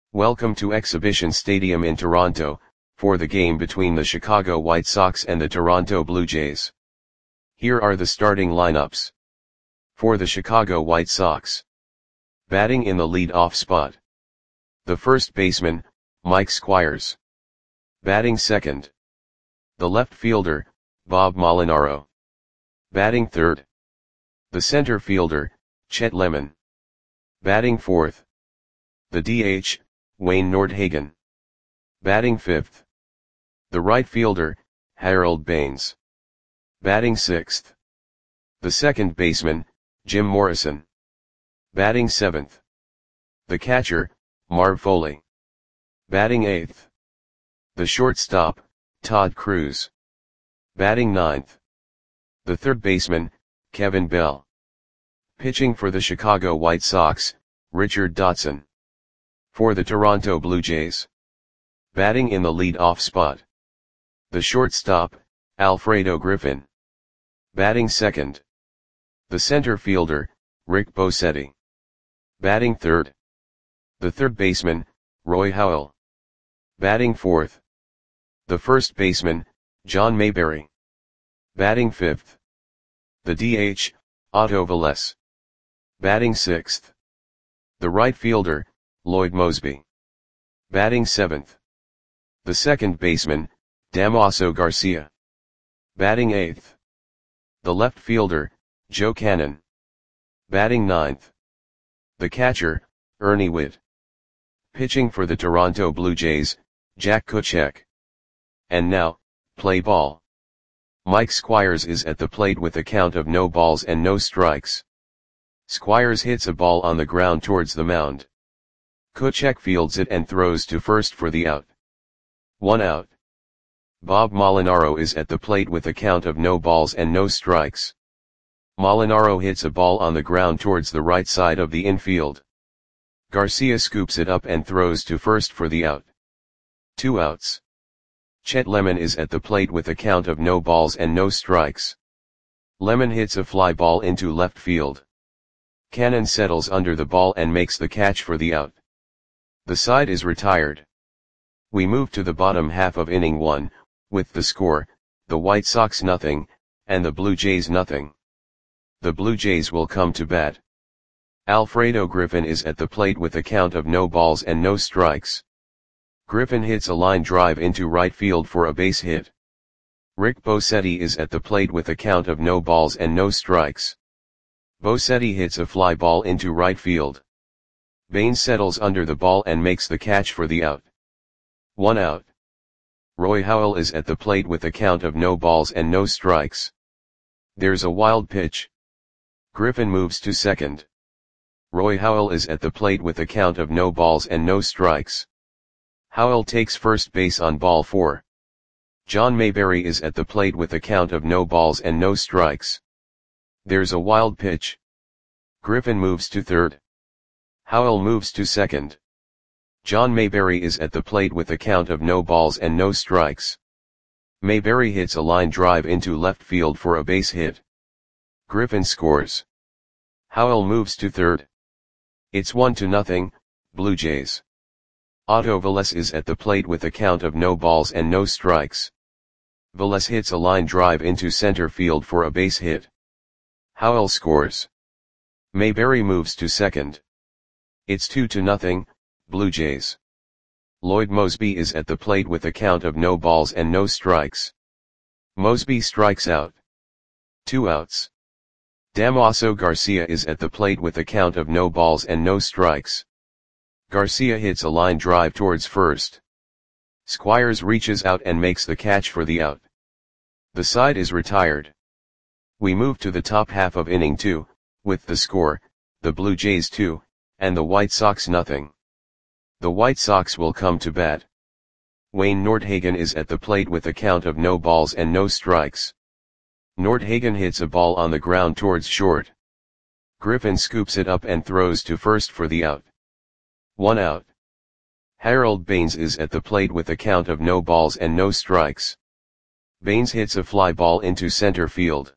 Welcome to Exhibition Stadium in Toronto, for the game between the Chicago White Sox and the Toronto Blue Jays. Here are the starting lineups. For the Chicago White Sox. Batting in the lead-off spot. The first baseman, Mike Squires. Batting second. The left fielder, Bob Molinaro. Batting third. The center fielder, Chet Lemon. Batting fourth. The DH, Wayne Nordhagen. Batting fifth. The right fielder, Harold Baines. Batting sixth. The second baseman, Jim Morrison. Batting seventh. The catcher, Marv Foley. Batting eighth. The shortstop, Todd Cruz. Batting ninth. The third baseman, Kevin Bell. Pitching for the Chicago White Sox, Richard Dotson. For the Toronto Blue Jays. Batting in the lead-off spot. The shortstop, Alfredo Griffin. Batting second. The center fielder, Rick Bosetti. Batting third. The third baseman, Roy Howell. Batting fourth. The first baseman, John Mayberry. Batting fifth. The DH, Otto Velez. Batting sixth. The right fielder, Lloyd Moseby. Batting seventh. The second baseman, Damaso Garcia. Batting eighth. The left fielder, Joe Cannon. Batting ninth. The catcher, Ernie Whitt. Pitching for the Toronto Blue Jays, Jack Kuchek. And now, play ball. Mike Squires is at the plate with a count of no balls and no strikes. Squires hits a ball on the ground towards the mound. Kuchek fields it and throws to first for the out. 1 out. Bob Molinaro is at the plate with a count of no balls and no strikes. Molinaro hits a ball on the ground towards the right side of the infield. Garcia scoops it up and throws to first for the out. 2 outs. Chet Lemon is at the plate with a count of no balls and no strikes. Lemon hits a fly ball into left field. Cannon settles under the ball and makes the catch for the out. The side is retired. We move to the bottom half of inning 1, with the score, the White Sox nothing, and the Blue Jays nothing. The Blue Jays will come to bat. Alfredo Griffin is at the plate with a count of no balls and no strikes. Griffin hits a line drive into right field for a base hit. Rick Bosetti is at the plate with a count of no balls and no strikes. Bosetti hits a fly ball into right field. Baines settles under the ball and makes the catch for the out. 1 out. Roy Howell is at the plate with a count of no balls and no strikes. There's a wild pitch. Griffin moves to second. Roy Howell is at the plate with a count of no balls and no strikes. Howell takes first base on ball 4. John Mayberry is at the plate with a count of no balls and no strikes. There's a wild pitch. Griffin moves to third. Howell moves to second. John Mayberry is at the plate with a count of no balls and no strikes. Mayberry hits a line drive into left field for a base hit. Griffin scores. Howell moves to third. It's 1-0, Blue Jays. Otto Velez is at the plate with a count of no balls and no strikes. Velez hits a line drive into center field for a base hit. Howell scores. Mayberry moves to second. It's 2-0, Blue Jays. Lloyd Moseby is at the plate with a count of no balls and no strikes. Moseby strikes out. 2 outs. Damaso Garcia is at the plate with a count of no balls and no strikes. Garcia hits a line drive towards first. Squires reaches out and makes the catch for the out. The side is retired. We move to the top half of inning 2, with the score, the Blue Jays 2, and the White Sox nothing. The White Sox will come to bat. Wayne Nordhagen is at the plate with a count of no balls and no strikes. Nordhagen hits a ball on the ground towards short. Griffin scoops it up and throws to first for the out. 1 out. Harold Baines is at the plate with a count of no balls and no strikes. Baines hits a fly ball into center field.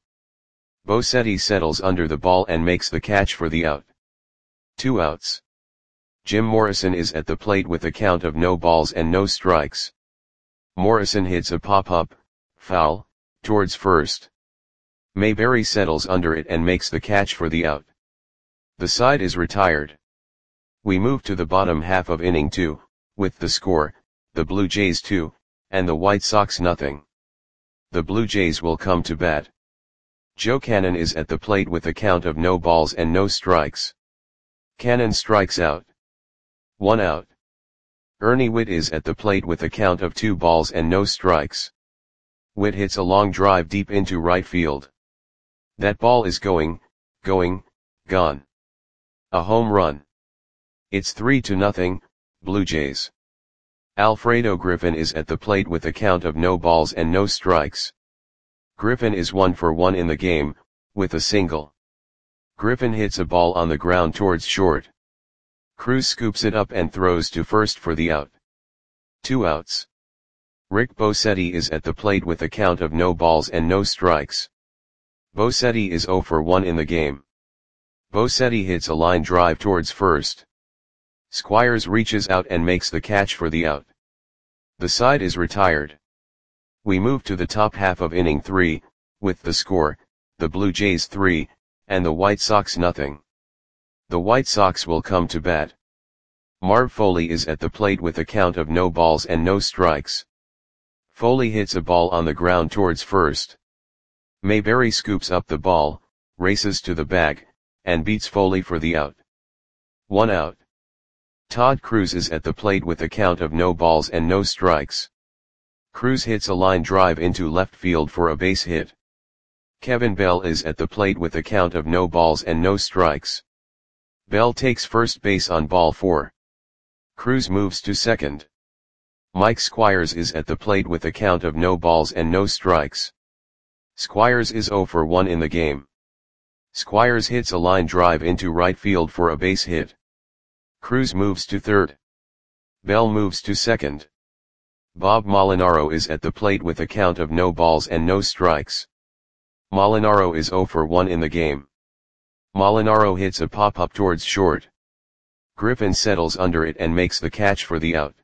Bosetti settles under the ball and makes the catch for the out. 2 outs. Jim Morrison is at the plate with a count of no balls and no strikes. Morrison hits a pop-up, foul, towards first. Mayberry settles under it and makes the catch for the out. The side is retired. We move to the bottom half of inning 2, with the score, the Blue Jays 2, and the White Sox nothing. The Blue Jays will come to bat. Joe Cannon is at the plate with a count of no balls and no strikes. Cannon strikes out. 1 out. Ernie Whitt is at the plate with a count of 2 balls and no strikes. Whitt hits a long drive deep into right field. That ball is going, gone. A home run. It's 3-0, Blue Jays. Alfredo Griffin is at the plate with a count of no balls and no strikes. Griffin is 1 for 1 in the game, with a single. Griffin hits a ball on the ground towards short. Cruz scoops it up and throws to first for the out. 2 outs. Rick Bosetti is at the plate with a count of no balls and no strikes. Bosetti is 0 for 1 in the game. Bosetti hits a line drive towards first. Squires reaches out and makes the catch for the out. The side is retired. We move to the top half of inning 3, with the score, the Blue Jays 3, and the White Sox nothing. The White Sox will come to bat. Marv Foley is at the plate with a count of no balls and no strikes. Foley hits a ball on the ground towards first. Mayberry scoops up the ball, races to the bag, and beats Foley for the out. 1 out. Todd Cruz is at the plate with a count of no balls and no strikes. Cruz hits a line drive into left field for a base hit. Kevin Bell is at the plate with a count of no balls and no strikes. Bell takes first base on ball 4. Cruz moves to second. Mike Squires is at the plate with a count of no balls and no strikes. Squires is 0 for 1 in the game. Squires hits a line drive into right field for a base hit. Cruz moves to third. Bell moves to second. Bob Molinaro is at the plate with a count of no balls and no strikes. Molinaro is 0 for 1 in the game. Molinaro hits a pop-up towards short. Griffin settles under it and makes the catch for the out.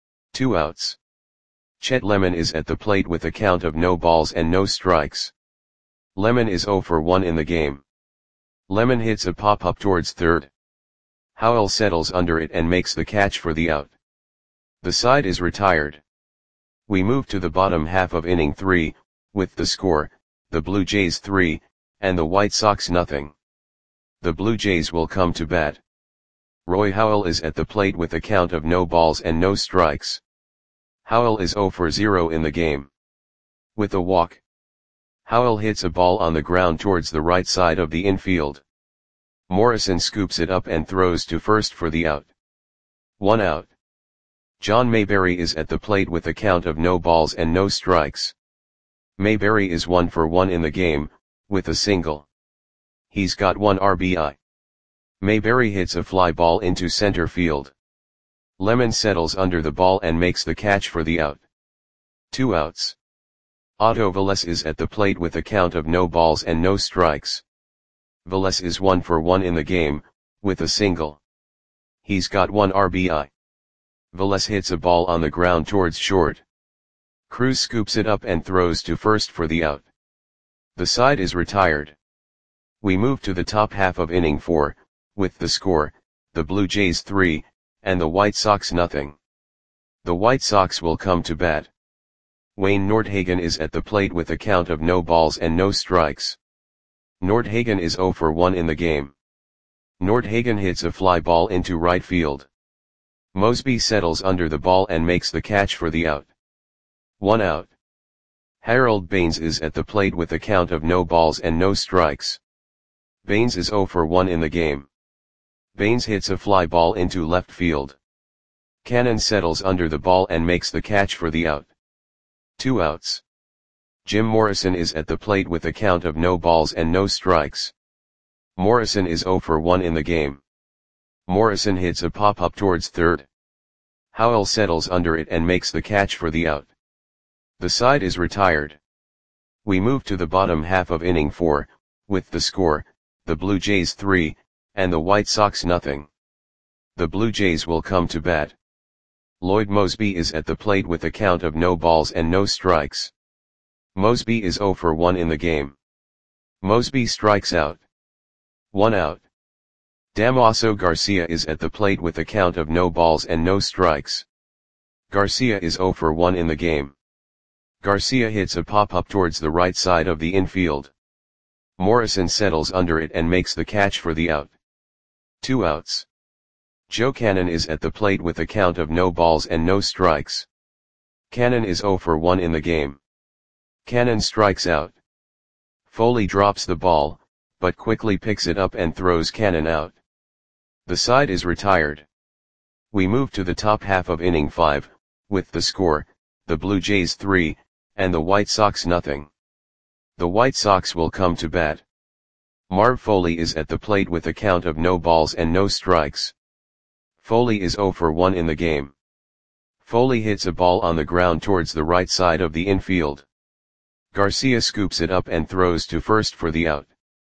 2 outs. Chet Lemon is at the plate with a count of no balls and no strikes. Lemon is 0 for 1 in the game. Lemon hits a pop-up towards third. Howell settles under it and makes the catch for the out. The side is retired. We move to the bottom half of inning 3, with the score, the Blue Jays 3, and the White Sox nothing. The Blue Jays will come to bat. Roy Howell is at the plate with a count of no balls and no strikes. Howell is 0 for 0 in the game. With a walk. Howell hits a ball on the ground towards the right side of the infield. Morrison scoops it up and throws to first for the out. 1 out. John Mayberry is at the plate with a count of no balls and no strikes. Mayberry is 1 for 1 in the game, with a single. He's got 1 RBI. Mayberry hits a fly ball into center field. Lemon settles under the ball and makes the catch for the out. 2 outs. Otto Velez is at the plate with a count of no balls and no strikes. Velez is 1 for 1 in the game, with a single. He's got 1 RBI. Velez hits a ball on the ground towards short. Cruz scoops it up and throws to first for the out. The side is retired. We move to the top half of inning 4, with the score, the Blue Jays 3, and the White Sox nothing. The White Sox will come to bat. Wayne Nordhagen is at the plate with a count of no balls and no strikes. Nordhagen is 0 for 1 in the game. Nordhagen hits a fly ball into right field. Mosby settles under the ball and makes the catch for the out. 1 out. Harold Baines is at the plate with a count of no balls and no strikes. Baines is 0 for 1 in the game. Baines hits a fly ball into left field. Cannon settles under the ball and makes the catch for the out. 2 outs. Jim Morrison is at the plate with a count of no balls and no strikes. Morrison is 0 for 1 in the game. Morrison hits a pop-up towards third. Howell settles under it and makes the catch for the out. The side is retired. We move to the bottom half of inning 4, with the score, the Blue Jays 3, and the White Sox nothing. the Blue Jays will come to bat. Lloyd Moseby is at the plate with a count of no balls and no strikes. Moseby is 0 for 1 in the game. Moseby strikes out. 1 out. Damaso Garcia is at the plate with a count of no balls and no strikes. Garcia is 0 for 1 in the game. Garcia hits a pop-up towards the right side of the infield. Morrison settles under it and makes the catch for the out. 2 outs. Joe Cannon is at the plate with a count of no balls and no strikes. Cannon is 0 for 1 in the game. Cannon strikes out. Foley drops the ball, but quickly picks it up and throws Cannon out. The side is retired. We move to the top half of inning 5, with the score, the Blue Jays 3, and the White Sox nothing. The White Sox will come to bat. Marv Foley is at the plate with a count of no balls and no strikes. Foley is 0 for 1 in the game. Foley hits a ball on the ground towards the right side of the infield. Garcia scoops it up and throws to first for the out.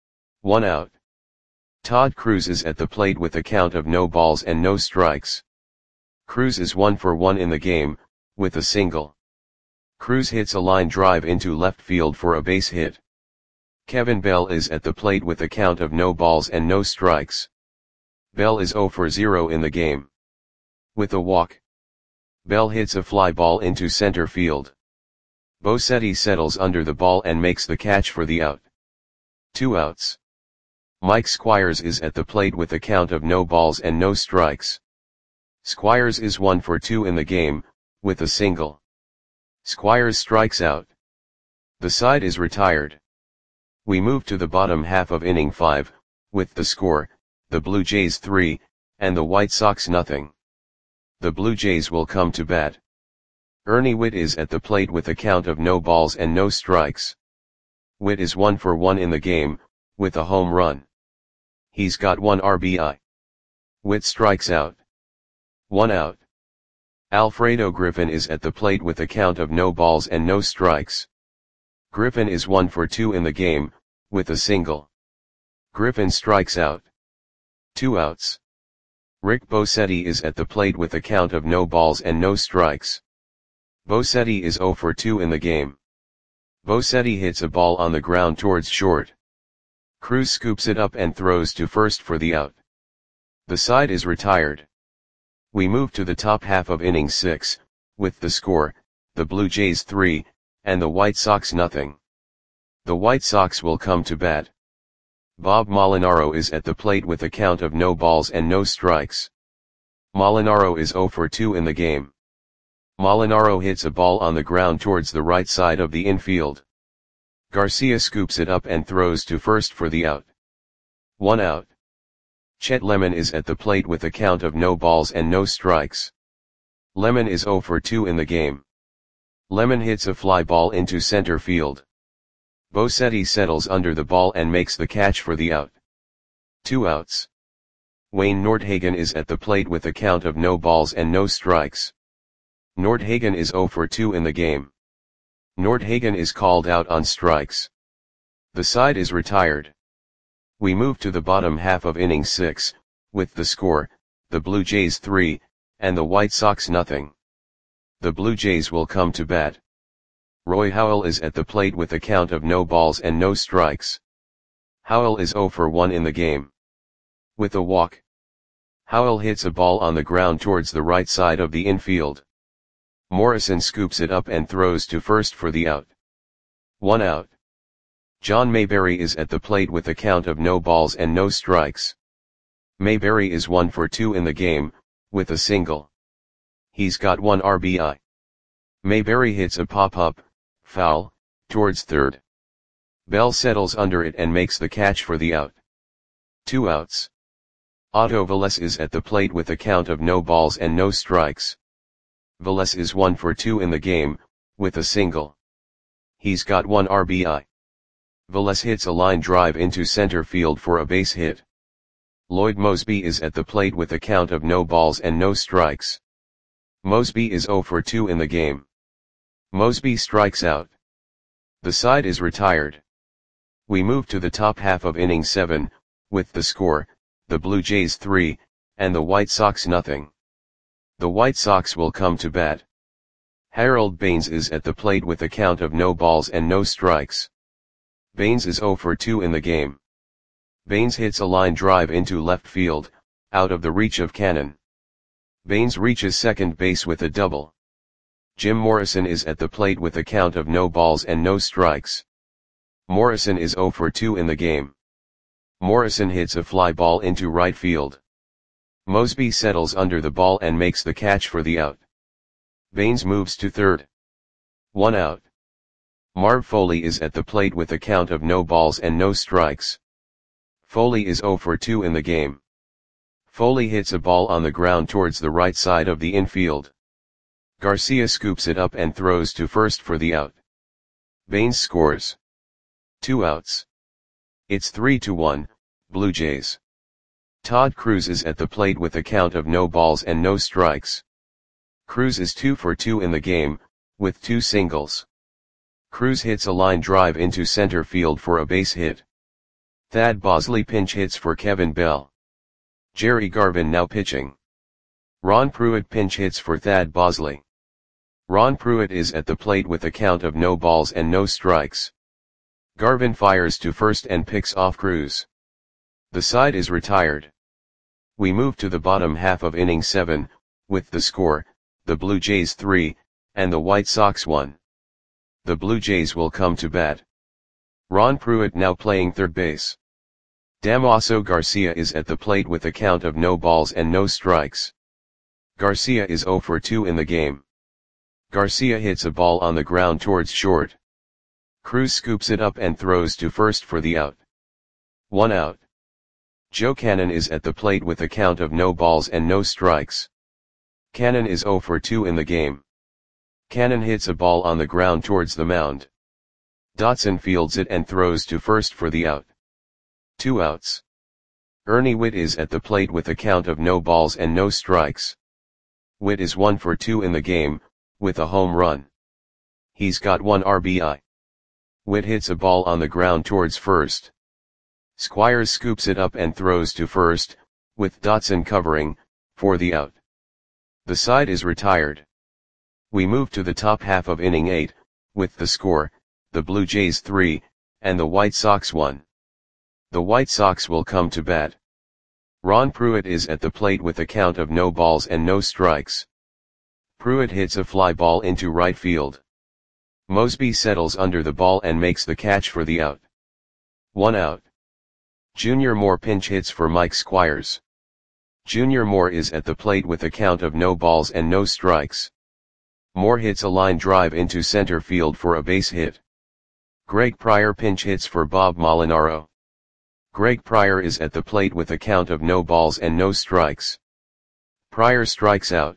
1 out. Todd Cruz is at the plate with a count of no balls and no strikes. Cruz is 1 for 1 in the game, with a single. Cruz hits a line drive into left field for a base hit. Kevin Bell is at the plate with a count of no balls and no strikes. Bell is 0 for 0 in the game. With a walk. Bell hits a fly ball into center field. Bosetti settles under the ball and makes the catch for the out. 2 outs. Mike Squires is at the plate with a count of no balls and no strikes. Squires is 1 for 2 in the game, with a single. Squires strikes out. The side is retired. We move to the bottom half of inning 5, with the score, the Blue Jays 3, and the White Sox nothing. The Blue Jays will come to bat. Ernie Whitt is at the plate with a count of no balls and no strikes. Whitt is 1 for 1 in the game, with a home run. He's got 1 RBI. Whitt strikes out. 1 out. Alfredo Griffin is at the plate with a count of no balls and no strikes. Griffin is 1 for 2 in the game, with a single. Griffin strikes out. 2 outs. Rick Bosetti is at the plate with a count of no balls and no strikes. Bosetti is 0 for 2 in the game. Bosetti hits a ball on the ground towards short. Cruz scoops it up and throws to first for the out. The side is retired. We move to the top half of inning 6, with the score, the Blue Jays 3, and the White Sox nothing. The White Sox will come to bat. Bob Molinaro is at the plate with a count of no balls and no strikes. Molinaro is 0 for 2 in the game. Molinaro hits a ball on the ground towards the right side of the infield. Garcia scoops it up and throws to first for the out. 1 out. Chet Lemon is at the plate with a count of no balls and no strikes. Lemon is 0 for 2 in the game. Lemon hits a fly ball into center field. Bosetti settles under the ball and makes the catch for the out. 2 outs. Wayne Nordhagen is at the plate with a count of no balls and no strikes. Nordhagen is 0 for 2 in the game. Nordhagen is called out on strikes. The side is retired. We move to the bottom half of inning 6, with the score, the Blue Jays 3, and the White Sox nothing. The Blue Jays will come to bat. Roy Howell is at the plate with a count of no balls and no strikes. Howell is 0 for 1 in the game. With a walk. Howell hits a ball on the ground towards the right side of the infield. Morrison scoops it up and throws to first for the out. 1 out. John Mayberry is at the plate with a count of no balls and no strikes. Mayberry is 1 for 2 in the game, with a single. He's got 1 RBI. Mayberry hits a pop-up, foul, towards third. Bell settles under it and makes the catch for the out. 2 outs. Otto Velez is at the plate with a count of no balls and no strikes. Velez is 1 for 2 in the game, with a single. He's got 1 RBI. Velez hits a line drive into center field for a base hit. Lloyd Moseby is at the plate with a count of no balls and no strikes. Moseby is 0 for 2 in the game. Moseby strikes out. The side is retired. We move to the top half of inning 7, with the score, the Blue Jays 3, and the White Sox nothing. The White Sox will come to bat. Harold Baines is at the plate with a count of no balls and no strikes. Baines is 0 for 2 in the game. Baines hits a line drive into left field, out of the reach of Cannon. Baines reaches second base with a double. Jim Morrison is at the plate with a count of no balls and no strikes. Morrison is 0 for 2 in the game. Morrison hits a fly ball into right field. Mosby settles under the ball and makes the catch for the out. Baines moves to third. 1 out. Marv Foley is at the plate with a count of no balls and no strikes. Foley is 0 for 2 in the game. Foley hits a ball on the ground towards the right side of the infield. Garcia scoops it up and throws to first for the out. Baines scores. 2 outs. It's 3-1, Blue Jays. Todd Cruz is at the plate with a count of no balls and no strikes. Cruz is 2 for 2 in the game, with 2 singles. Cruz hits a line drive into center field for a base hit. Thad Bosley pinch hits for Kevin Bell. Jerry Garvin now pitching. Ron Pruitt pinch hits for Thad Bosley. Ron Pruitt is at the plate with a count of no balls and no strikes. Garvin fires to first and picks off Cruz. The side is retired. We move to the bottom half of inning 7, with the score, the Blue Jays 3, and the White Sox 1. The Blue Jays will come to bat. Ron Pruitt now playing third base. Damaso Garcia is at the plate with a count of no balls and no strikes. Garcia is 0 for 2 in the game. Garcia hits a ball on the ground towards short. Cruz scoops it up and throws to first for the out. 1 out. Joe Cannon is at the plate with a count of no balls and no strikes. Cannon is 0 for 2 in the game. Cannon hits a ball on the ground towards the mound. Dotson fields it and throws to first for the out. 2 outs. Ernie Whitt is at the plate with a count of no balls and no strikes. Whitt is 1 for 2 in the game, with a home run. He's got 1 RBI. Whitt hits a ball on the ground towards first. Squires scoops it up and throws to first, with Dotson covering, for the out. The side is retired. We move to the top half of inning 8, with the score, the Blue Jays 3, and the White Sox 1. The White Sox will come to bat. Ron Pruitt is at the plate with a count of no balls and no strikes. Pruitt hits a fly ball into right field. Mosby settles under the ball and makes the catch for the out. 1 out. Junior Moore pinch hits for Mike Squires. Junior Moore is at the plate with a count of no balls and no strikes. Moore hits a line drive into center field for a base hit. Greg Pryor pinch hits for Bob Molinaro. Greg Pryor is at the plate with a count of no balls and no strikes. Pryor strikes out.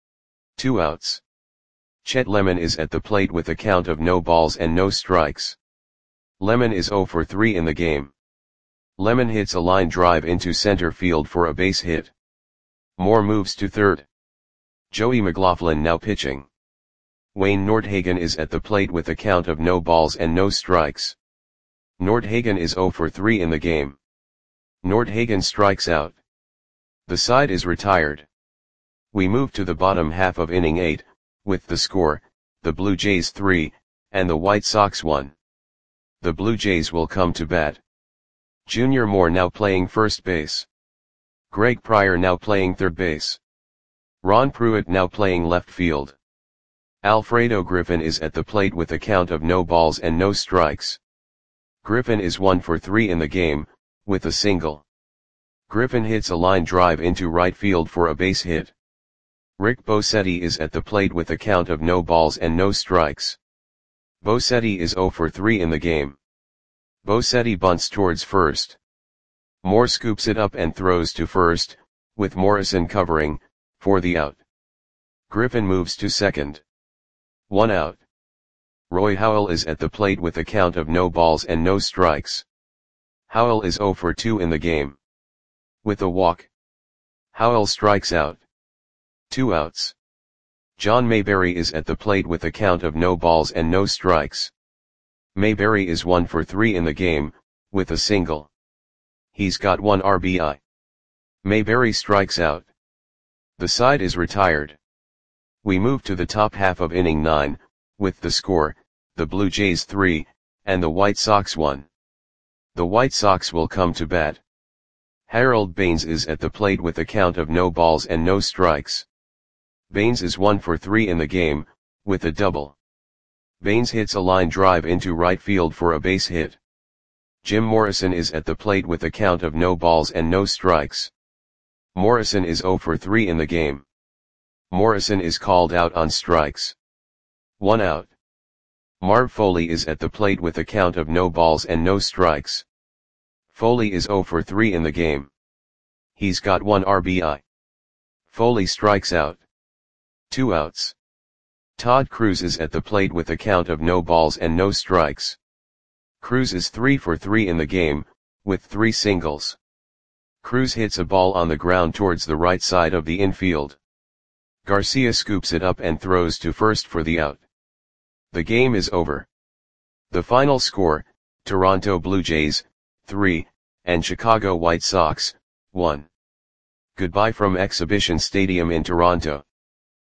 2 outs. Chet Lemon is at the plate with a count of no balls and no strikes. Lemon is 0 for 3 in the game. Lemon hits a line drive into center field for a base hit. Moore moves to third. Joey McLaughlin now pitching. Wayne Nordhagen is at the plate with a count of no balls and no strikes. Nordhagen is 0 for 3 in the game. Nordhagen strikes out. The side is retired. We move to the bottom half of inning 8, with the score, the Blue Jays 3, and the White Sox 1. The Blue Jays will come to bat. Junior Moore now playing first base. Greg Pryor now playing third base. Ron Pruitt now playing left field. Alfredo Griffin is at the plate with a count of no balls and no strikes. Griffin is 1 for 3 in the game, with a single. Griffin hits a line drive into right field for a base hit. Rick Bosetti is at the plate with a count of no balls and no strikes. Bosetti is 0 for 3 in the game. Bosetti bunts towards first. Moore scoops it up and throws to first, with Morrison covering, for the out. Griffin moves to second. 1 out. Roy Howell is at the plate with a count of no balls and no strikes. Howell is 0 for 2 in the game. With a walk. Howell strikes out. 2 outs. John Mayberry is at the plate with a count of no balls and no strikes. Mayberry is 1 for 3 in the game, with a single. He's got 1 RBI. Mayberry strikes out. The side is retired. We move to the top half of inning 9, with the score, the Blue Jays 3, and the White Sox 1. The White Sox will come to bat. Harold Baines is at the plate with a count of no balls and no strikes. Baines is 1 for 3 in the game, with a double. Baines hits a line drive into right field for a base hit. Jim Morrison is at the plate with a count of no balls and no strikes. Morrison is 0 for 3 in the game. Morrison is called out on strikes. 1 out. Marv Foley is at the plate with a count of no balls and no strikes. Foley is 0 for 3 in the game. He's got 1 RBI. Foley strikes out. 2 outs. Todd Cruz is at the plate with a count of no balls and no strikes. Cruz is 3 for 3 in the game, with 3 singles. Cruz hits a ball on the ground towards the right side of the infield. Garcia scoops it up and throws to first for the out. The game is over. The final score, Toronto Blue Jays, 3, and Chicago White Sox, 1. Goodbye from Exhibition Stadium in Toronto.